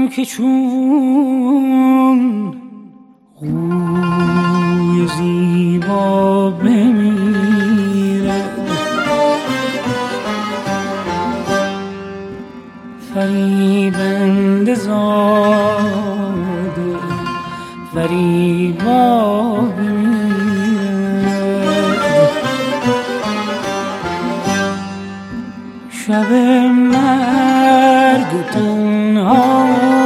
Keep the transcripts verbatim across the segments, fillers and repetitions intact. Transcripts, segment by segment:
که چون قوی زیبا بمیرد، فریبنده زاده فریبا بمیرد. شب مرگ تنها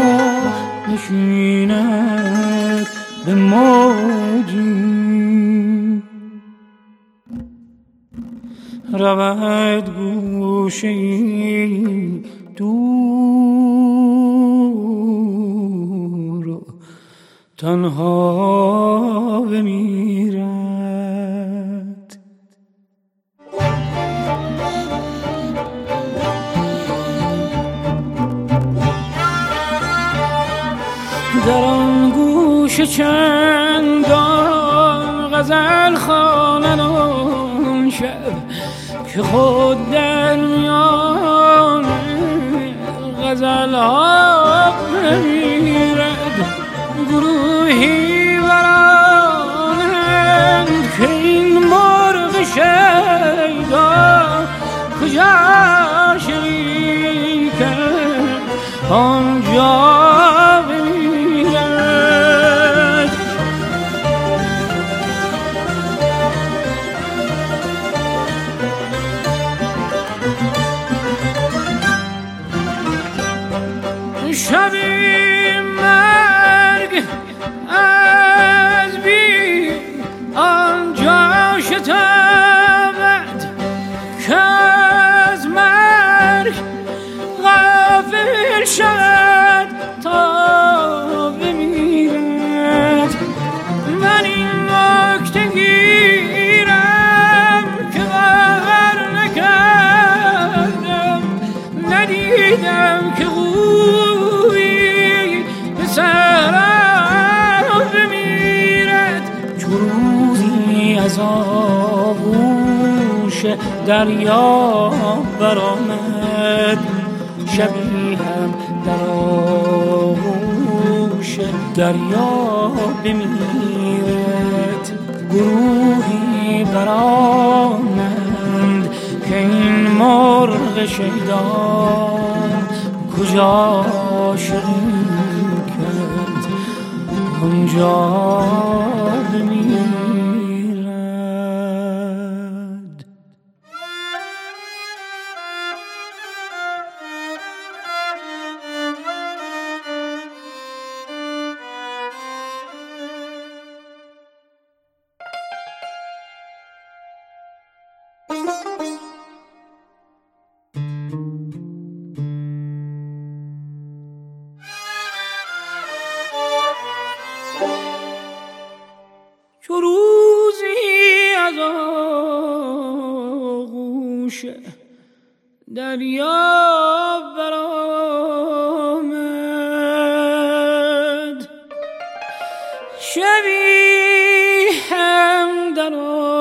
نشیند به موجی، رود گوشه‌ای دور و تنها بمیرد. در آن گوش چندان غزل خوانند آن شب که خود در میان غزل ها بمیرد. گروهی برانند که این مرغ شیدا کجا شریکند آنجا بمیرد. شبی مرگ از بی آنجا شتابد که از مرگ غافل شد تا بمیرد. من این نکته گیرم که باور نکردم، ندیدم که قوی به صحرا بمیرد. چو روزی از آغوش دریا برآمد، شبی هم در آغوش دریا بمیرد. گروهی برآمد که این مرغ شیدا کجا شریک کرد آنجا بمیرد. چو روزی از آغوش دریا برآمد، شبی هم در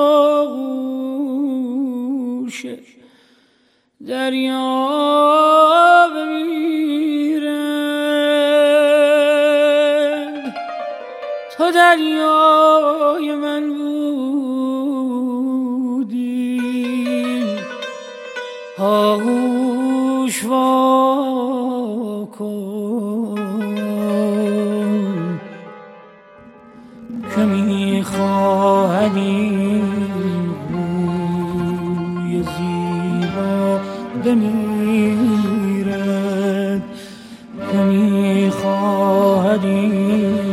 آغوش دریا بمیرد. تو دریای من بودی، آغوش وا کن که می‌خواهد این روی زیبا بمیرد، که می‌خواهد این